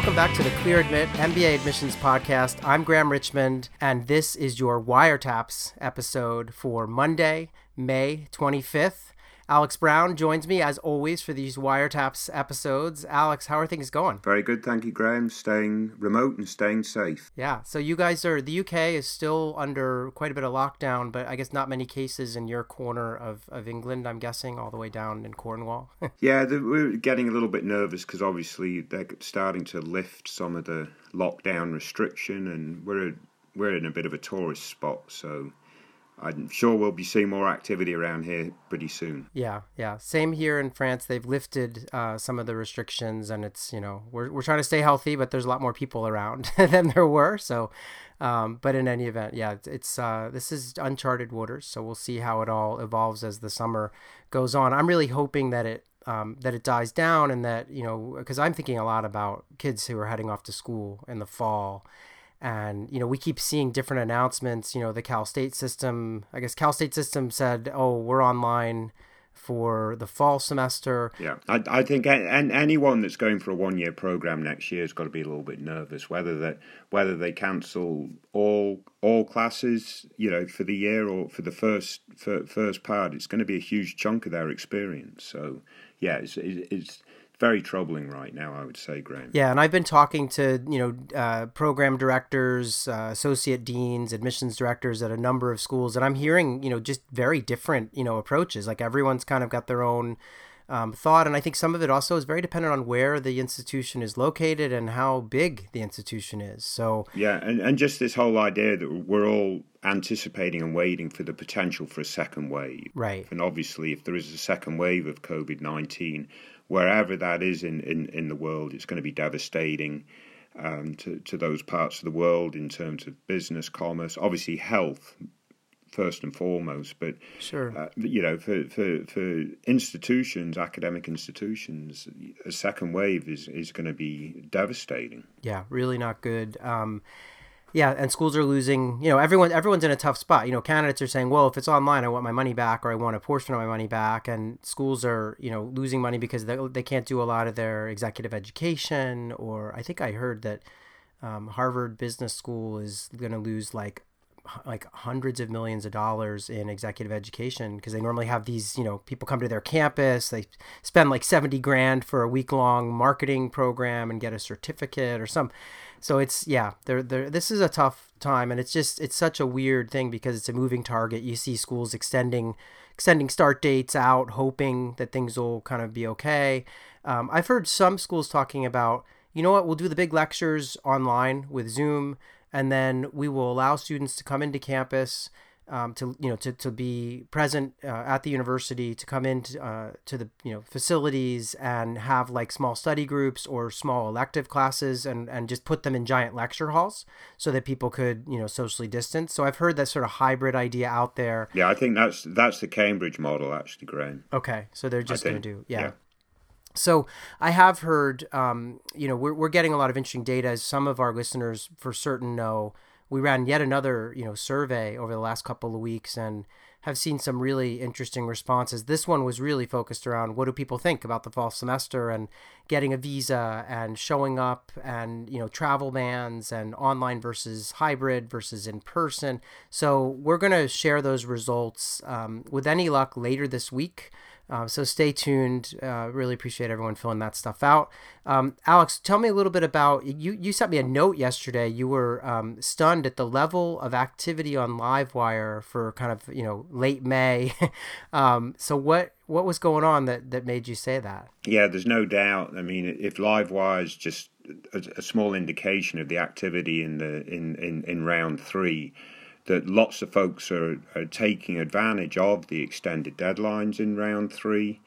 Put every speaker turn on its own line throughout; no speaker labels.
welcome back to the Clear Admit MBA Admissions Podcast. I'm Graham Richmond, and this is your Wiretaps episode for Monday, May 25th. Alex Brown joins me, as always, for these Wiretaps episodes. Alex, how are things going?
Very good, thank you, Graham. Staying remote and staying safe.
Yeah, so you guys the UK is still under quite a bit of lockdown, but I guess not many cases in your corner of England, I'm guessing, all the way down in Cornwall.
Yeah, we're getting a little bit nervous because obviously they're starting to lift some of the lockdown restriction, and we're in a bit of a tourist spot, so I'm sure we'll be seeing more activity around here pretty soon.
Yeah. Same here in France. They've lifted some of the restrictions, and it's, we're trying to stay healthy, but there's a lot more people around than there were. So, but in any event, yeah, it's this is uncharted waters. So we'll see how it all evolves as the summer goes on. I'm really hoping that it dies down, and that, because I'm thinking a lot about kids who are heading off to school in the fall. And, we keep seeing different announcements. The Cal State system, I guess Cal State system said, oh, we're online for the fall semester.
Yeah, I think anyone that's going for a one-year program next year has got to be a little bit nervous, whether they cancel all classes, for the year, or for the first part. It's going to be a huge chunk of their experience. So, yeah, it's very troubling right now, I would say, Graham.
Yeah, and I've been talking to, program directors, associate deans, admissions directors at a number of schools, and I'm hearing, just very different, approaches. Like everyone's kind of got their own thought, and I think some of it also is very dependent on where the institution is located and how big the institution is. So
yeah, and just this whole idea that we're all anticipating and waiting for the potential for a second wave.
Right.
And obviously, if there is a second wave of COVID-19, wherever that is in the world, it's going to be devastating to those parts of the world in terms of business, commerce, obviously health first and foremost. But
sure,
for institutions, academic institutions, a second wave is going to be devastating.
Yeah, really not good. Yeah, and schools are losing, everyone's in a tough spot. Candidates are saying, well, if it's online, I want my money back, or I want a portion of my money back. And schools are, losing money because they can't do a lot of their executive education. Or I think I heard that Harvard Business School is going to lose like hundreds of millions of dollars in executive education, because they normally have these, people come to their campus, they spend like $70,000 for a week-long marketing program and get a certificate or some. So it's, this is a tough time, and it's such a weird thing because it's a moving target. You see schools extending start dates out, hoping that things will kind of be okay. I've heard some schools talking about, we'll do the big lectures online with Zoom, and then we will allow students to come into campus to be present at the university, to come into to the facilities and have like small study groups or small elective classes, and just put them in giant lecture halls so that people could socially distance. So I've heard that sort of hybrid idea out there.
Yeah, I think that's the Cambridge model, actually, Graham.
Okay, so they're just going to do yeah. So I have heard, we're getting a lot of interesting data, as some of our listeners for certain know. We ran yet another, survey over the last couple of weeks and have seen some really interesting responses. This one was really focused around what do people think about the fall semester and getting a visa and showing up, and, travel bans and online versus hybrid versus in person. So we're going to share those results with any luck later this week. So stay tuned. Really appreciate everyone filling that stuff out. Alex, tell me a little bit about, you sent me a note yesterday. You were stunned at the level of activity on Livewire for kind of, late May. So what was going on that made you say that?
Yeah, there's no doubt. I mean, if Livewire is just a small indication of the activity in round three, that lots of folks are taking advantage of the extended deadlines in round three,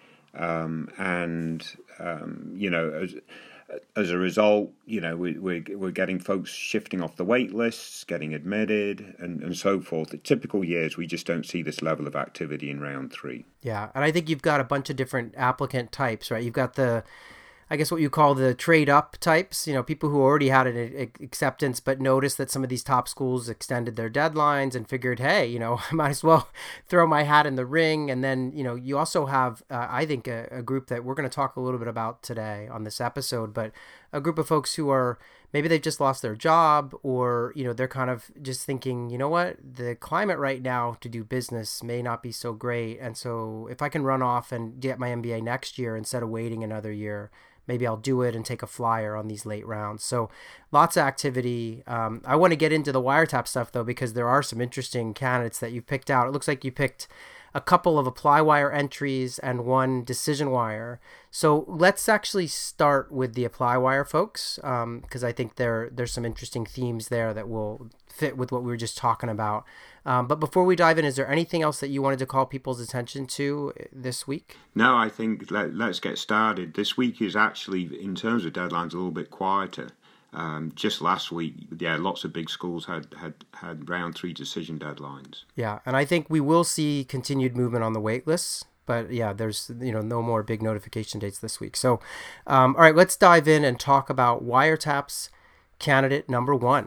as a result, we're getting folks shifting off the wait lists, getting admitted, and so forth. In typical years, we just don't see this level of activity in round three.
Yeah, and I think you've got a bunch of different applicant types, right? You've got the I guess what you call the trade up types, people who already had an acceptance but noticed that some of these top schools extended their deadlines and figured, hey, I might as well throw my hat in the ring. And then, you also have, I think, a group that we're going to talk a little bit about today on this episode, but a group of folks who are, maybe they've just lost their job, or, they're kind of just thinking, you know what, the climate right now to do business may not be so great. And so if I can run off and get my MBA next year instead of waiting another year, maybe I'll do it and take a flyer on these late rounds. So lots of activity. I want to get into the wiretap stuff, though, because there are some interesting candidates that you picked out. It looks like you picked a couple of ApplyWire entries and one DecisionWire. So let's actually start with the ApplyWire folks, because I think there's some interesting themes there that will fit with what we were just talking about. But before we dive in, is there anything else that you wanted to call people's attention to this week?
No, I think let's get started. This week is actually, in terms of deadlines, a little bit quieter. Just last week, lots of big schools had round 3 decision deadlines.
Yeah, and I think we will see continued movement on the wait lists. But yeah, there's no more big notification dates this week. So, all right, let's dive in and talk about wiretaps candidate number 1.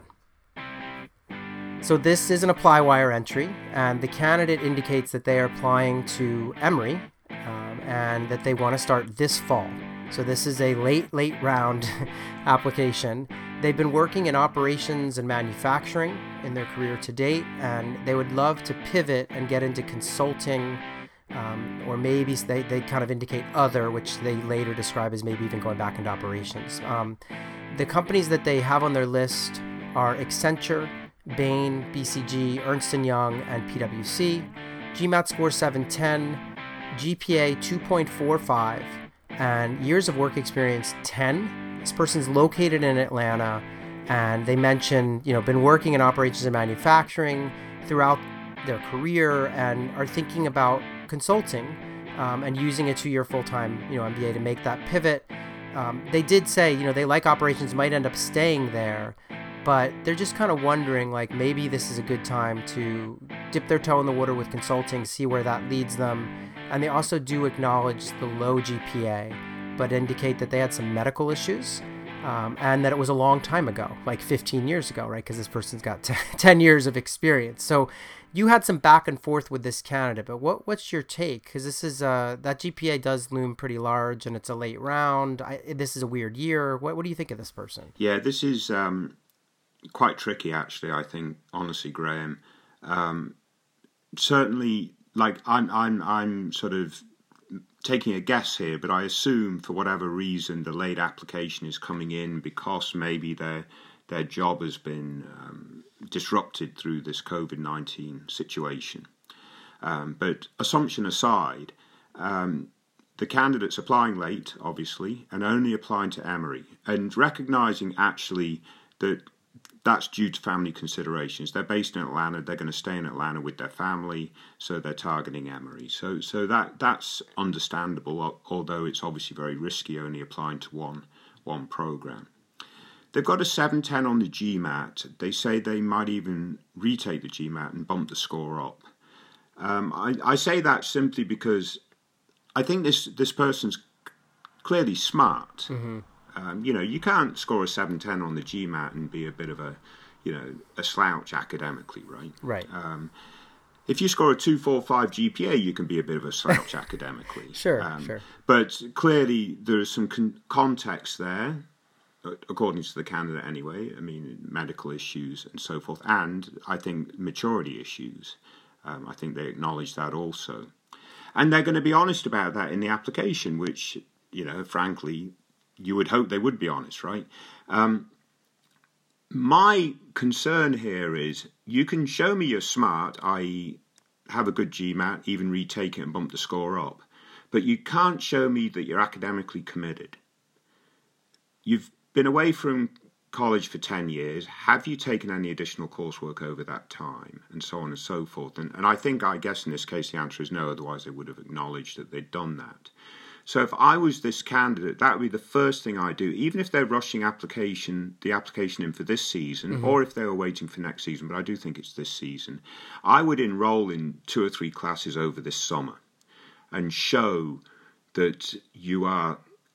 So this is an ApplyWire entry, and the candidate indicates that they are applying to Emory and that they want to start this fall. So this is a late round application. They've been working in operations and manufacturing in their career to date, and they would love to pivot and get into consulting, or maybe they kind of indicate other, which they later describe as maybe even going back into operations. The companies that they have on their list are Accenture, Bain, BCG, Ernst & Young, and PwC. GMAT score 710, GPA 2.45, and years of work experience 10. This person's located in Atlanta, and they mention, been working in operations and manufacturing throughout their career and are thinking about consulting and using a 2-year full-time, MBA to make that pivot. They did say, they like operations, might end up staying there, but they're just kind of wondering, like, maybe this is a good time to dip their toe in the water with consulting, see where that leads them. And they also do acknowledge the low GPA, but indicate that they had some medical issues, and that it was a long time ago, like 15 years ago, right? Because this person's got 10 years of experience. So you had some back and forth with this candidate, but what's your take? Because this is that GPA does loom pretty large, and it's a late round. This is a weird year. What do you think of this person?
Yeah, this is quite tricky, actually. I think, honestly, Graham. Certainly, like I'm sort of taking a guess here, but I assume for whatever reason the late application is coming in because maybe their job has been disrupted through this COVID-19 situation. But assumption aside, the candidate's applying late, obviously, and only applying to Emory, and recognising actually that that's due to family considerations. They're based in Atlanta. They're going to stay in Atlanta with their family, so they're targeting Emory. So that's understandable, although it's obviously very risky only applying to one program. They've got a 710 on the GMAT. They say they might even retake the GMAT and bump the score up. I say that simply because I think this person's clearly smart. Mm-hmm. You can't score a 710 on the GMAT and be a bit of a slouch academically, right?
Right.
If you score a 245 GPA, you can be a bit of a slouch academically.
Sure.
But clearly there's some context there, according to the candidate anyway. I mean, medical issues and so forth, and I think maturity issues. I think they acknowledge that also. And they're going to be honest about that in the application, which, frankly, you would hope they would be honest, right? My concern here is you can show me you're smart, i.e. have a good GMAT, even retake it and bump the score up, but you can't show me that you're academically committed. You've been away from college for 10 years. Have you taken any additional coursework over that time? And so on and so forth. And I guess in this case the answer is no, otherwise they would have acknowledged that they'd done that. So if I was this candidate, that would be the first thing I do, even if they're rushing the application in for this season, mm-hmm. or if they were waiting for next season, but I do think it's this season, I would enroll in 2 or 3 classes over this summer and show that you are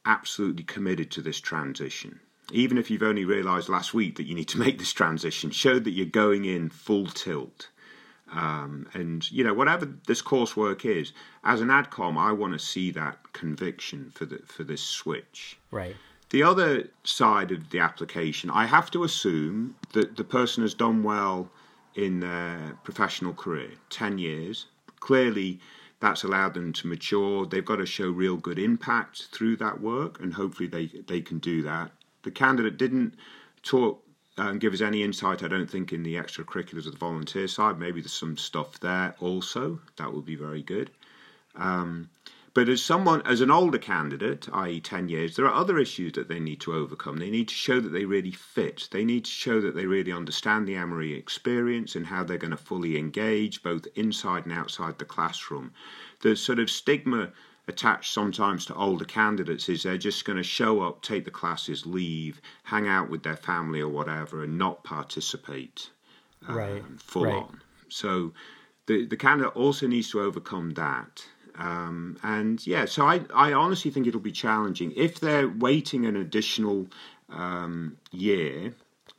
absolutely committed to this transition. Even if you've only realised last week that you need to make this transition, show that you're going in full tilt. And, whatever this coursework is, as an ADCOM, I want to see that conviction for this switch.
Right.
The other side of the application, I have to assume that the person has done well in their professional career, 10 years. Clearly, that's allowed them to mature. They've got to show real good impact through that work, and hopefully they can do that. The candidate didn't give us any insight, I don't think, in the extracurriculars of the volunteer side. Maybe there's some stuff there also. That would be very good. But as an older candidate, i.e. 10 years, there are other issues that they need to overcome. They need to show that they really fit. They need to show that they really understand the Emory experience and how they're going to fully engage both inside and outside the classroom. The sort of stigma attached sometimes to older candidates is they're just going to show up, take the classes, leave, hang out with their family or whatever, and not participate full on. So the candidate also needs to overcome that. So I honestly think it'll be challenging. If they're waiting an additional year,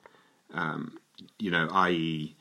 i.e.,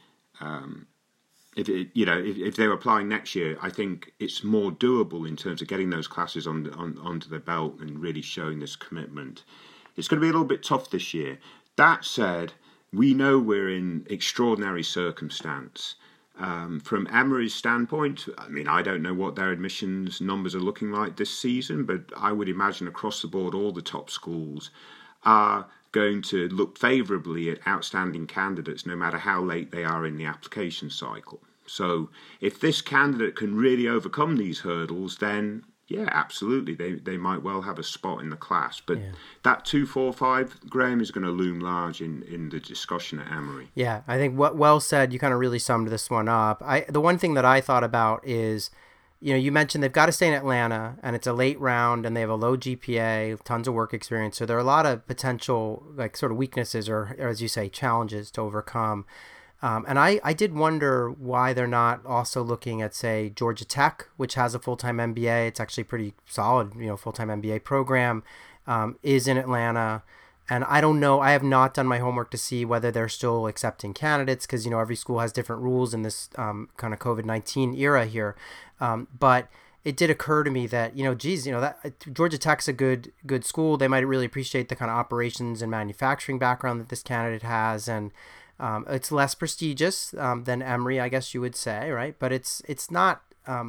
if they're applying next year, I think it's more doable in terms of getting those classes onto their belt and really showing this commitment. It's going to be a little bit tough this year. That said, we know we're in extraordinary circumstance. From Emory's standpoint, I don't know what their admissions numbers are looking like this season, but I would imagine across the board all the top schools are going to look favourably at outstanding candidates no matter how late they are in the application cycle. So if this candidate can really overcome these hurdles, then yeah, absolutely, they might well have a spot in the class. But that 245, Graham, is going to loom large in the discussion at Emory.
Yeah, I think what well said, you kind of really summed this one up. The one thing that I thought about is, you mentioned they've got to stay in Atlanta, and it's a late round, and they have a low GPA, tons of work experience. So there are a lot of potential, like, sort of weaknesses or as you say, challenges to overcome. And I did wonder why they're not also looking at, say, Georgia Tech, which has a full-time MBA. It's actually pretty solid, full-time MBA program, is in Atlanta. And I don't know, I have not done my homework to see whether they're still accepting candidates because, every school has different rules in this kind of COVID-19 era here. But it did occur to me that, that Georgia Tech's a good school. They might really appreciate the kind of operations and manufacturing background that this candidate has. And it's less prestigious than Emory, I guess you would say, right? But it's not,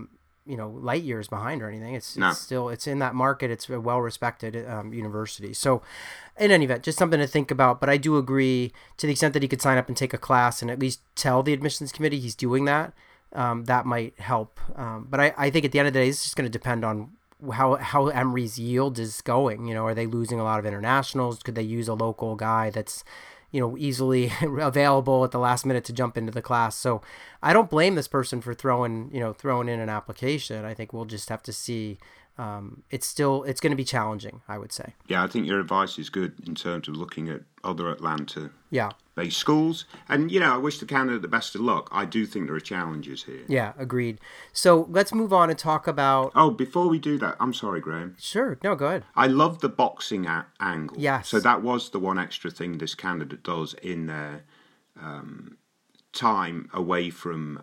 light years behind or anything. It's still, it's in that market. It's a well-respected university. So in any event, just something to think about. But I do agree to the extent that he could sign up and take a class and at least tell the admissions committee he's doing that. That might help. But I think at the end of the day, it's just going to depend on how Emory's yield is going. Are they losing a lot of internationals? Could they use a local guy that's easily available at the last minute to jump into the class? So I don't blame this person for throwing in an application. I think we'll just have to see. It's going to be challenging, I would say.
Yeah, I think your advice is good in terms of looking at other Atlanta-based schools. And, I wish the candidate the best of luck. I do think there are challenges here.
Yeah, agreed. So let's move on and talk about...
Oh, before we do that, I'm sorry, Graham.
Sure. No, go ahead.
I love the boxing angle.
Yes.
So that was the one extra thing this candidate does in their time away from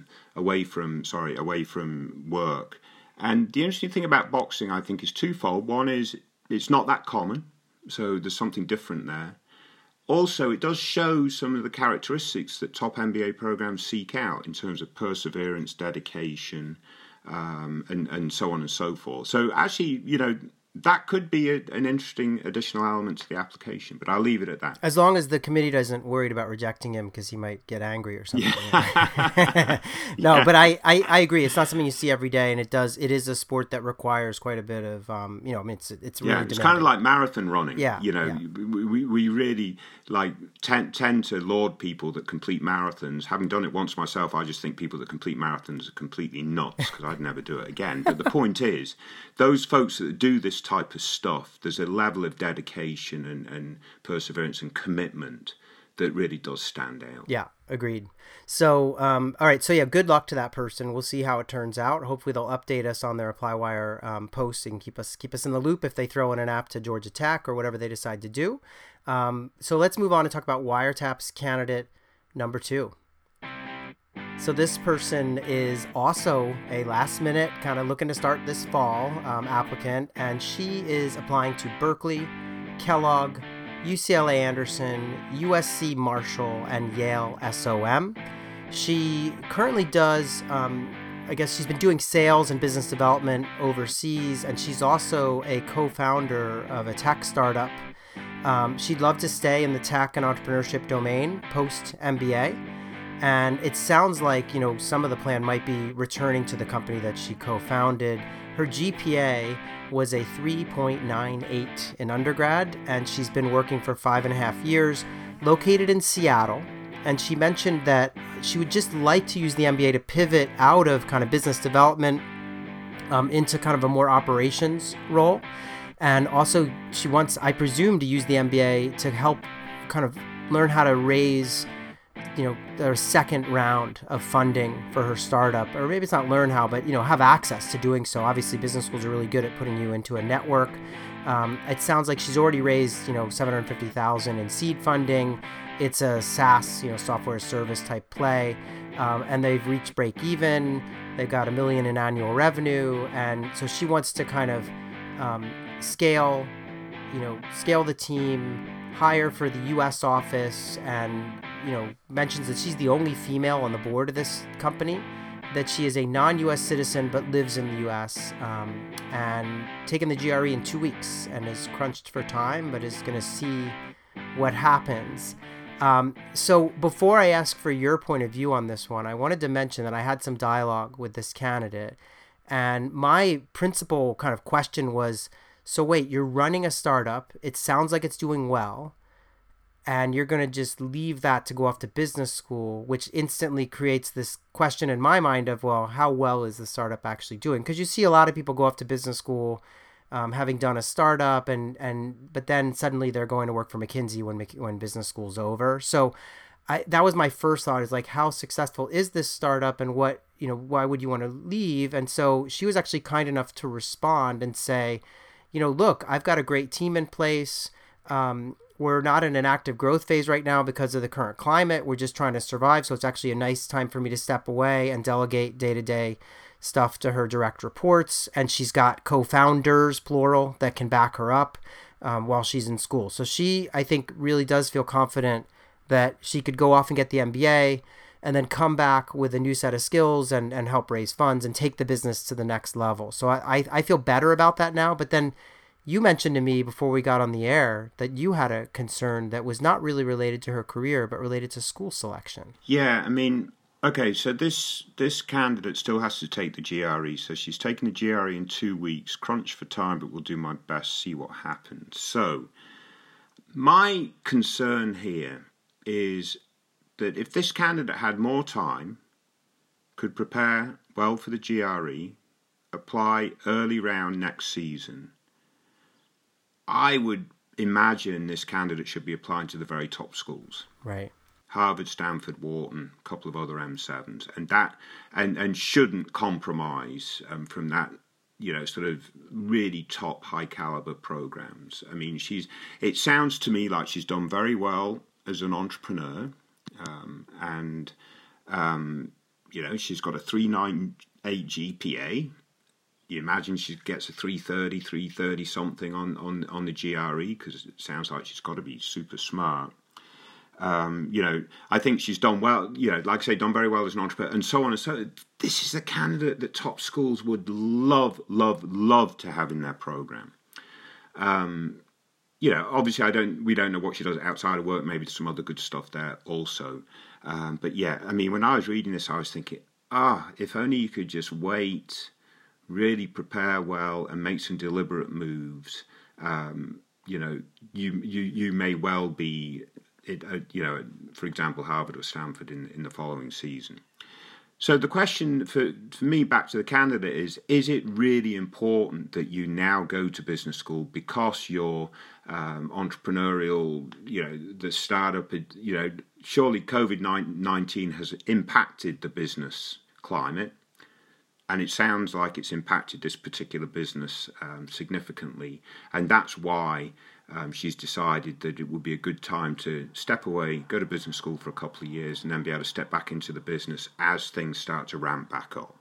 work. And the interesting thing about boxing, I think, is twofold. One is it's not that common, so there's something different there. Also, it does show some of the characteristics that top MBA programs seek out in terms of perseverance, dedication, and so on and so forth. So actually, that could be an interesting additional element to the application, but I'll leave it at that.
As long as the committee doesn't worried about rejecting him because he might get angry or something. No, but I agree. It's not something you see every day, and it is a sport that requires quite a bit of, it's really
it's kind of like marathon running. We really tend to laud people that complete marathons. Having done it once myself, I just think people that complete marathons are completely nuts because I'd never do it again. But the point is, those folks that do this type of stuff, there's a level of dedication and perseverance and commitment that really does stand out.
Yeah, agreed. So, all right. So yeah, good luck to that person. We'll see how it turns out. Hopefully they'll update us on their ApplyWire posts and keep us in the loop if they throw in an app to Georgia Tech or whatever they decide to do. So let's move on and talk about Wiretap's candidate number 2. So this person is also a last minute kind of looking to start this fall applicant, and she is applying to Berkeley, Kellogg, UCLA Anderson, USC Marshall, and Yale SOM. She currently does, I guess she's been doing sales and business development overseas, and she's also a co-founder of a tech startup. She'd love to stay in the tech and entrepreneurship domain post-MBA. And it sounds like, some of the plan might be returning to the company that she co-founded. Her GPA was a 3.98 in undergrad, and she's been working for 5.5 years, located in Seattle. And she mentioned that she would just like to use the MBA to pivot out of kind of business development into kind of a more operations role. And also she wants, I presume, to use the MBA to help kind of learn how to raise their second round of funding for her startup, or maybe it's not learn how, but, have access to doing so. Obviously, business schools are really good at putting you into a network. It sounds like she's already raised, $750,000 in seed funding. It's a SaaS, software as service type play. And they've reached break even. They've got $1 million in annual revenue. And so she wants to kind of scale the team, hire for the U.S. office, and mentions that she's the only female on the board of this company, that she is a non-U.S. citizen but lives in the U.S. And taken the GRE in 2 weeks and is crunched for time, but is going to see what happens. So before I ask for your point of view on this one, I wanted to mention that I had some dialogue with this candidate, and my principal kind of question was, so wait, you're running a startup, it sounds like it's doing well, and you're going to just leave that to go off to business school, which instantly creates this question in my mind of, well, how well is the startup actually doing? Because you see a lot of people go off to business school having done a startup, but then suddenly they're going to work for McKinsey when business school's over. So that was my first thought, is like, how successful is this startup, and what, why would you want to leave? And so she was actually kind enough to respond and say, look, I've got a great team in place. We're not in an active growth phase right now because of the current climate. We're just trying to survive. So it's actually a nice time for me to step away and delegate day-to-day stuff to her direct reports. And she's got co-founders, plural, that can back her up while she's in school. So she, I think, really does feel confident that she could go off and get the MBA and then come back with a new set of skills and help raise funds and take the business to the next level. So I feel better about that now. But then you mentioned to me before we got on the air that you had a concern that was not really related to her career, but related to school selection.
Yeah, I mean, okay, so this candidate still has to take the GRE. So she's taking the GRE in 2 weeks, crunch for time, but we'll do my best, see what happens. So my concern here is that if this candidate had more time, could prepare well for the GRE, apply early round next season, I would imagine this candidate should be applying to the very top schools.
Right.
Harvard, Stanford, Wharton, a couple of other M7s, and shouldn't compromise from that, sort of really top high caliber programs. I mean, it sounds to me like she's done very well as an entrepreneur, she's got a 3.98 GPA. You imagine she gets a 330 something on the GRE, because it sounds like she's got to be super smart. I think she's done well, like I say, done very well as an entrepreneur, and so on and so on. This is a candidate that top schools would love to have in their program. Obviously we don't know what she does outside of work, maybe some other good stuff there also. But yeah, I mean, when I was reading this, I was thinking, if only you could just wait, really prepare well, and make some deliberate moves. You may well be, for example, Harvard or Stanford in the following season. So the question for me back to the candidate is it really important that you now go to business school because you're entrepreneurial, the startup, surely COVID-19 has impacted the business climate, and it sounds like it's impacted this particular business significantly, and that's why she's decided that it would be a good time to step away, go to business school for a couple of years, and then be able to step back into the business as things start to ramp back up.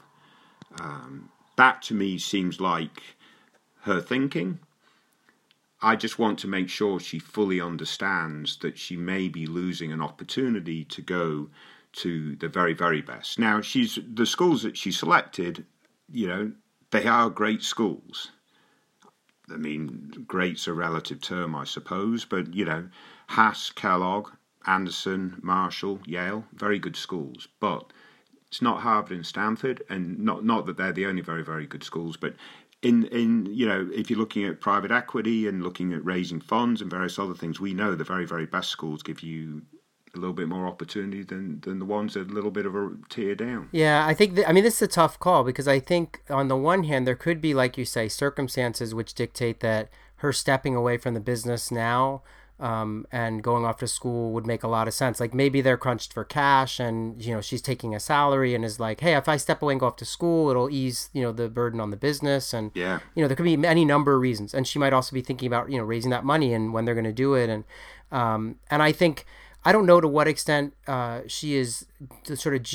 That to me seems like her thinking. I just want to make sure she fully understands that she may be losing an opportunity to go to the very, very best. Now, the schools that she selected, they are great schools. I mean, great's a relative term, I suppose, but, Haas, Kellogg, Anderson, Marshall, Yale, very good schools. But it's not Harvard and Stanford, and not that they're the only very, very good schools, but in if you're looking at private equity and looking at raising funds and various other things, we know the very, very best schools give you a little bit more opportunity than the ones that are a little bit of a tier down.
Yeah, I think this is a tough call, because I think on the one hand there could be, like you say, circumstances which dictate that her stepping away from the business now and going off to school would make a lot of sense. Like maybe they're crunched for cash, and she's taking a salary and is like, hey, if I step away and go off to school, it'll ease the burden on the business. And
yeah,
there could be any number of reasons, and she might also be thinking about raising that money and when they're going to do it. And I think, I don't know to what extent she is the sort of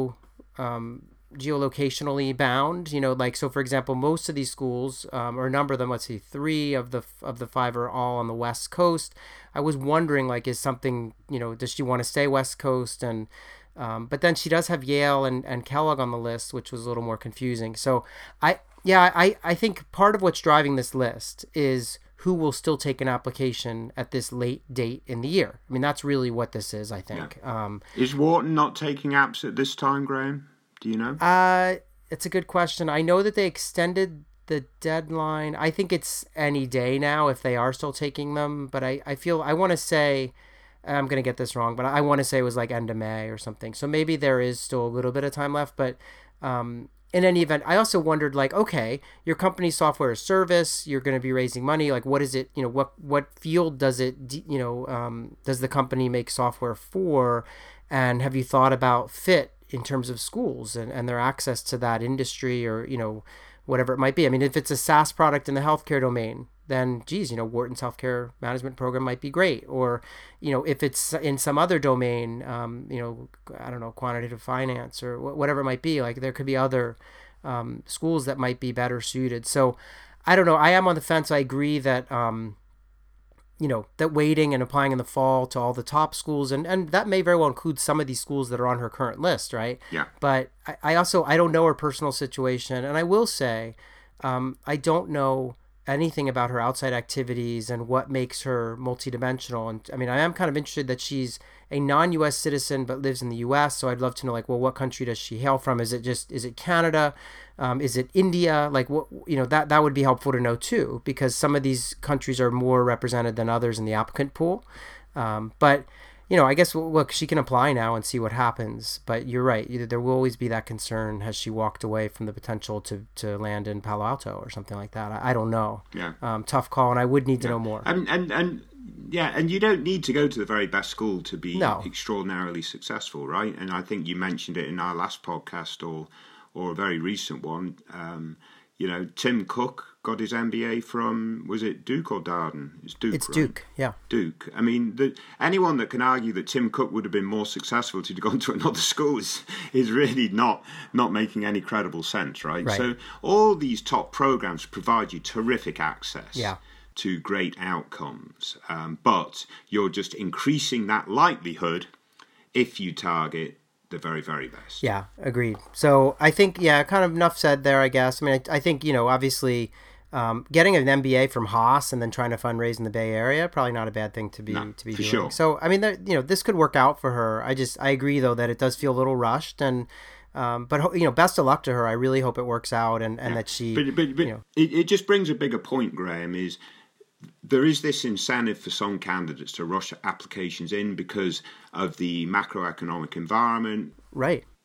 geolocationally bound. So for example, most of these schools, or a number of them, let's see, 3 of the 5 are all on the West Coast. I was wondering, like, is something, does she want to stay West Coast? And but then she does have Yale and Kellogg on the list, which was a little more confusing. So I think part of what's driving this list is who will still take an application at this late date in the year. I mean, that's really what this is, I think.
Yeah. Is Wharton not taking apps at this time, Graham? Do you know?
It's a good question. I know that they extended the deadline. I think it's any day now if they are still taking them. But I want to say, I'm going to get this wrong, but I want to say it was like end of May or something. So maybe there is still a little bit of time left. But in any event, I also wondered, like, okay, your company's software is service, you're going to be raising money. Like, what is it, what field does it, does the company make software for? And have you thought about fit in terms of schools and their access to that industry, or, whatever it might be? I mean, if it's a SaaS product in the healthcare domain, then, geez, Wharton's healthcare management program might be great. Or, if it's in some other domain, I don't know, quantitative finance or whatever it might be, like there could be other schools that might be better suited. So I don't know. I am on the fence. I agree that, that waiting and applying in the fall to all the top schools, and that may very well include some of these schools that are on her current list, right?
Yeah.
But I don't know her personal situation. And I will say, I don't know anything about her outside activities and what makes her multidimensional. And I mean, I am kind of interested that she's a non-U.S. citizen but lives in the U.S. So I'd love to know, like, well, what country does she hail from? Is it Canada? Is it India? Like, what, that would be helpful to know too, because some of these countries are more represented than others in the applicant pool. But I guess, look, she can apply now and see what happens. But you're right. There will always be that concern. Has she walked away from the potential to land in Palo Alto or something like that? I don't know.
Yeah.
Tough call, and I would need to know more.
And you don't need to go to the very best school to be
No.
extraordinarily successful, right? And I think you mentioned it in our last podcast or a very recent one. Tim Cook got his MBA from, was it Duke or Darden? It's Duke,
It's
right?
Duke, yeah.
Duke. I mean, anyone that can argue that Tim Cook would have been more successful if he'd gone to another school is really not making any credible sense, right?
Right.
So all these top programs provide you terrific access.
Yeah.
To great outcomes, but you're just increasing that likelihood if you target the very, very best.
Yeah, agreed. So I think, kind of enough said there, I guess. I mean, I think, obviously getting an MBA from Haas and then trying to fundraise in the Bay Area, probably not a bad thing to be doing.
Sure.
So, I mean, this could work out for her. I agree, though, that it does feel a little rushed, and but best of luck to her. I really hope it works out and that she.
But it just brings a bigger point, Graham, is there is this incentive for some candidates to rush applications in because of the macroeconomic environment.
Right.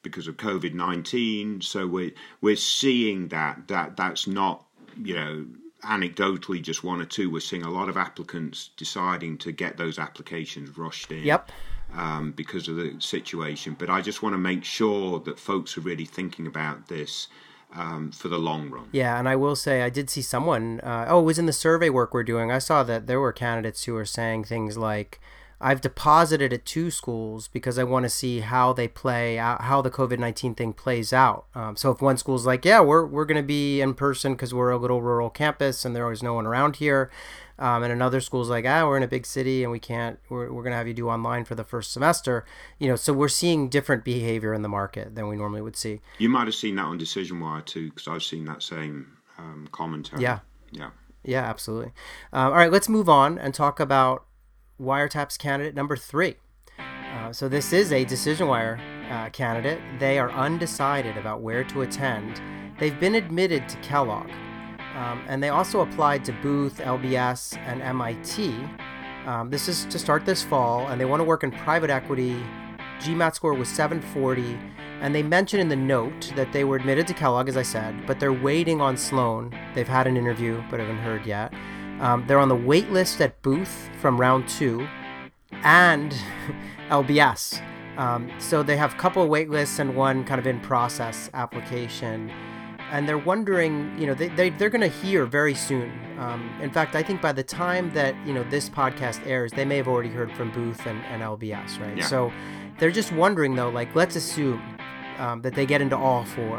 because of COVID-19. So we're seeing that's not, anecdotally just one or two. We're seeing a lot of applicants deciding to get those applications rushed in.
Yep.
Because of the situation. But I just want to make sure that folks are really thinking about this for the long run.
Yeah, and I will say I did see someone, it was in the survey work we're doing. I saw that there were candidates who were saying things like, I've deposited at 2 schools because I want to see how they play out, how the COVID-19 thing plays out. So if one school's like, yeah, we're going to be in person because we're a little rural campus and there is no one around here. And another school's like, we're in a big city and we're going to have you do online for the first semester. So we're seeing different behavior in the market than we normally would see.
You might have seen that on Decision Wire too, because I've seen that same commentary.
Yeah, absolutely. All right, let's move on and talk about Wiretaps candidate number 3. So this is a Decision Wire candidate. They are undecided about where to attend. They've been admitted to Kellogg. And they also applied to Booth, LBS, and MIT. This is to start this fall, and they want to work in private equity. GMAT score was 740, and they mentioned in the note that they were admitted to Kellogg, as I said, but they're waiting on Sloan. They've had an interview, but haven't heard yet. They're on the wait list at Booth from round 2 and LBS. So they have a couple of wait lists and one kind of in-process application. And they're wondering, they're going to hear very soon. In fact, I think by the time that, this podcast airs, they may have already heard from Booth and LBS, right?
Yeah.
So they're just wondering, though, let's assume that they get into all 4.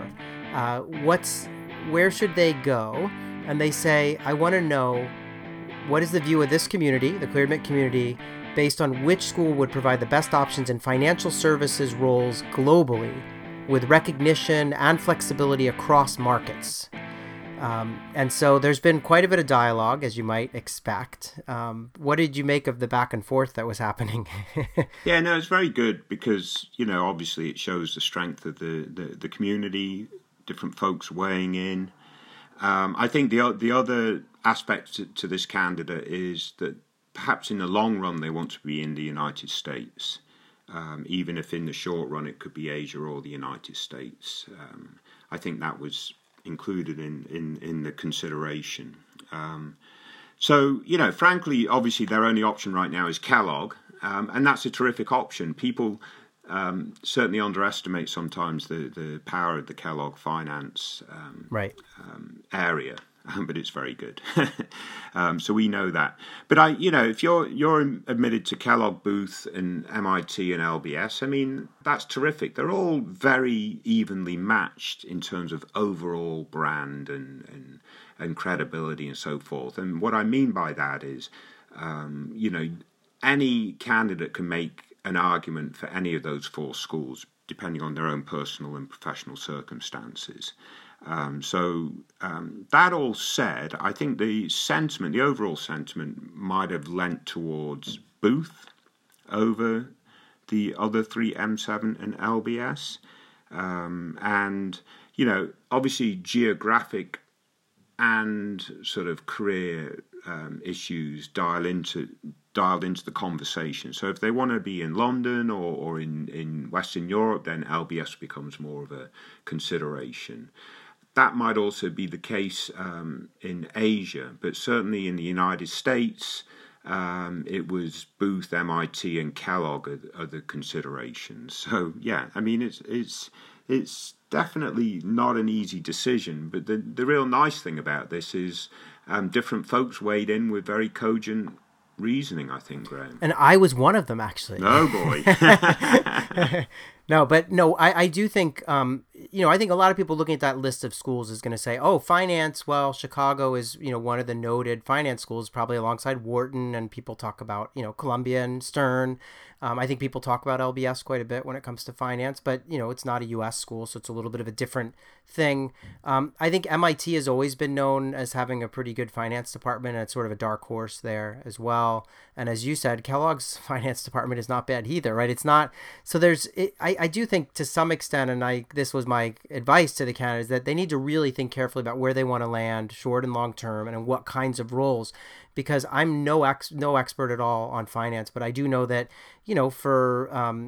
Where should they go? And they say, I want to know, what is the view of this community, the Cleared community, based on which school would provide the best options in financial services roles globally, with recognition and flexibility across markets. And so there's been quite a bit of dialogue, as you might expect. What did you make of the back and forth that was happening?
Yeah, no, it's very good because, obviously it shows the strength of the community, different folks weighing in. I think the other aspect to this candidate is that perhaps in the long run they want to be in the United States. Even if in the short run it could be Asia or the United States. I think that was included in the consideration. So, frankly, obviously their only option right now is Kellogg, and that's a terrific option. People certainly underestimate sometimes the power of the Kellogg finance area. But it's very good. So we know that. But if you're admitted to Kellogg, Booth, and MIT and LBS, that's terrific. They're all very evenly matched in terms of overall brand and credibility and so forth. And what I mean by that is, any candidate can make an argument for any of those 4 schools, depending on their own personal and professional circumstances. That all said, I think the overall sentiment might have lent towards Booth over the other 3, M7 and LBS. Obviously geographic and sort of career issues dialed into the conversation. So if they want to be in London or in Western Europe, then LBS becomes more of a consideration. That might also be the case in Asia, but certainly in the United States, it was Booth, MIT, and Kellogg are the considerations. So yeah, it's definitely not an easy decision. But the real nice thing about this is different folks weighed in with very cogent reasoning, I think, Graham.
And I was one of them, actually.
No, boy.
I do think, I think a lot of people looking at that list of schools is going to say, oh, finance, well, Chicago is, one of the noted finance schools, probably alongside Wharton, and people talk about, Columbia and Stern. I think people talk about LBS quite a bit when it comes to finance, but, it's not a U.S. school, so it's a little bit of a different thing. I think MIT has always been known as having a pretty good finance department, and it's sort of a dark horse there as well. And as you said, Kellogg's finance department is not bad either, right? It's not, so I do think to some extent, and this was my advice to the candidates, that they need to really think carefully about where they want to land, short and long term, and in what kinds of roles. Because I'm no expert at all on finance, but I do know that, for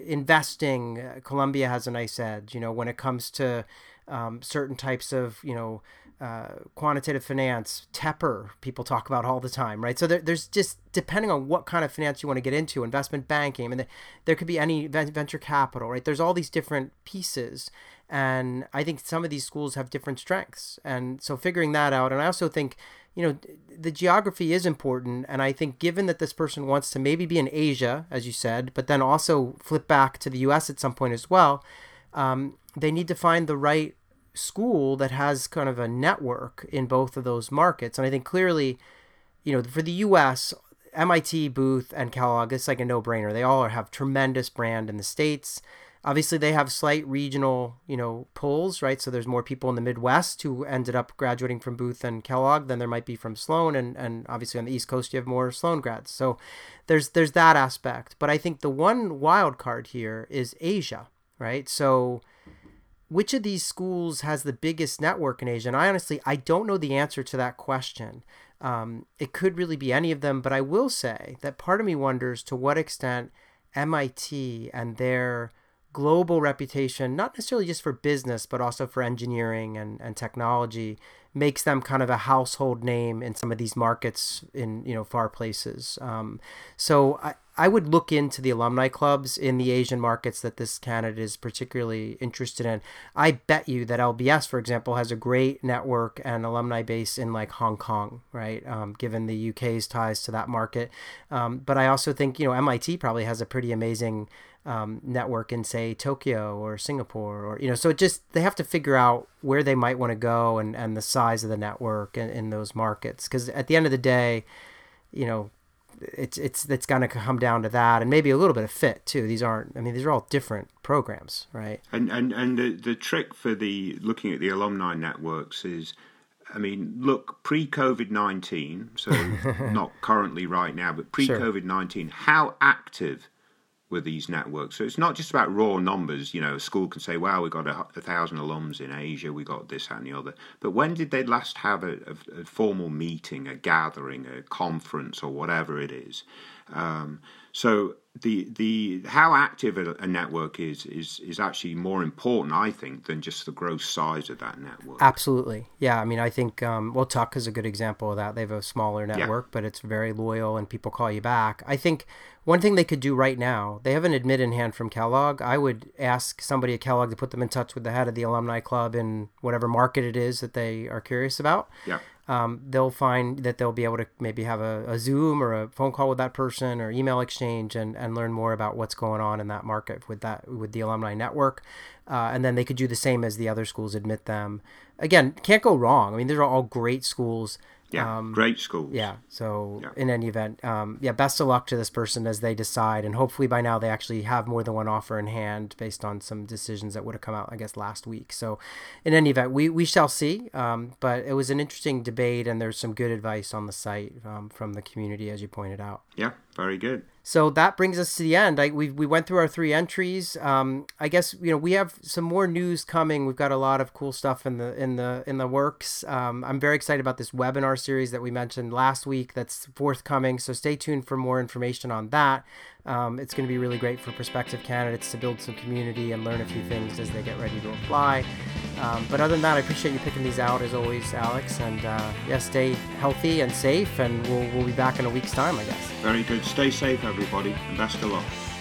investing, Columbia has a nice edge. When it comes to certain types of, quantitative finance, Tepper, people talk about all the time, right? So there's just, depending on what kind of finance you want to get into, investment banking, I mean, there could be any venture capital, right? There's all these different pieces. And I think some of these schools have different strengths. And so figuring that out, and I also think, the geography is important. And I think given that this person wants to maybe be in Asia, as you said, but then also flip back to the US at some point as well, they need to find the right school that has kind of a network in both of those markets. And I think clearly, for the US, MIT, Booth, and Kellogg, it's like a no-brainer. They all have tremendous brand in the States. Obviously, they have slight regional, pulls, right? So there's more people in the Midwest who ended up graduating from Booth and Kellogg than there might be from Sloan. And obviously on the East Coast, you have more Sloan grads. So there's that aspect. But I think the one wild card here is Asia, right? So which of these schools has the biggest network in Asia? And I don't know the answer to that question. It could really be any of them, but I will say that part of me wonders to what extent MIT and their global reputation, not necessarily just for business, but also for engineering and technology, makes them kind of a household name in some of these markets in, far places. So I would look into the alumni clubs in the Asian markets that this candidate is particularly interested in. I bet you that LBS, for example, has a great network and alumni base in like Hong Kong, right? Given the UK's ties to that market. But I also think, MIT probably has a pretty amazing network in, say, Tokyo or Singapore, or, so they have to figure out where they might want to go and the size of the network in those markets. Because at the end of the day, it's going to come down to that, and maybe a little bit of fit too. These are all different programs, right?
And the trick for looking at the alumni networks is, look, pre-COVID-19, so not currently right now, but pre-COVID-19, how active were these networks? So it's not just about raw numbers. A school can say, wow, we got 1,000 alums in Asia, we got this, that, and the other. But when did they last have a formal meeting, a gathering, a conference, or whatever it is? So the how active a network is actually more important, I think, than just the gross size of that network.
Absolutely. Yeah. I think, Tuck is a good example of that. They have a smaller network, but it's very loyal and people call you back. I think one thing they could do right now, they have an admit in hand from Kellogg. I would ask somebody at Kellogg to put them in touch with the head of the alumni club in whatever market it is that they are curious about. Yeah. They'll find that they'll be able to maybe have a Zoom or a phone call with that person or email exchange and learn more about what's going on in that market with the alumni network. And then they could do the same as the other schools, admit them. Again, can't go wrong. These are all great schools.
Yeah, great schools.
Yeah, so in any event, best of luck to this person as they decide. And hopefully by now they actually have more than one offer in hand based on some decisions that would have come out, I guess, last week. So in any event, we shall see. But it was an interesting debate, and there's some good advice on the site from the community, as you pointed out.
Yeah, very good.
So that brings us to the end. We went through our 3 entries. I guess we have some more news coming. We've got a lot of cool stuff in the works. I'm very excited about this webinar series that we mentioned last week that's forthcoming. So stay tuned for more information on that. It's going to be really great for prospective candidates to build some community and learn a few things as they get ready to apply. But other than that, I appreciate you picking these out as always, Alex. And stay healthy and safe. And we'll be back in a week's time, I guess.
Very good. Stay safe, everybody, and best of luck.